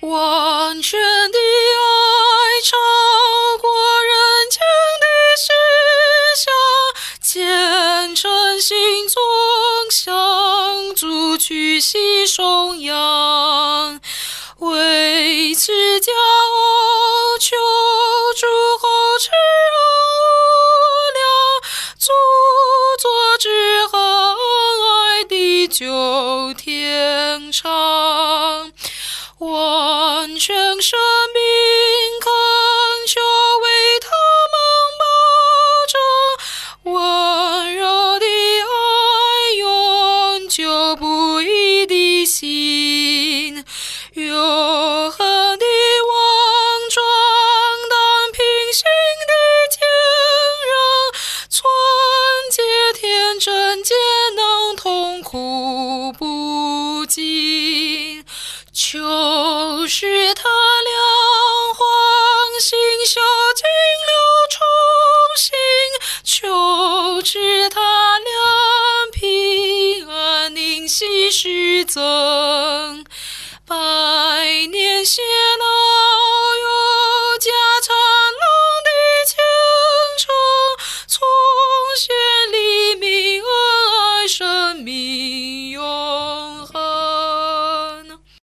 完全的爱超过人间的思想，虔诚心中向主屈膝颂扬，为此骄傲求主后赐无量，著作之恒爱地久天长，完全生命恳求为他们保证，温柔的爱永久不移的心，永恒的王庄当平行的坚韧，纯洁天真皆能痛苦不尽，求使他俩欢欣笑尽流重新，求使他俩平安宁息施增。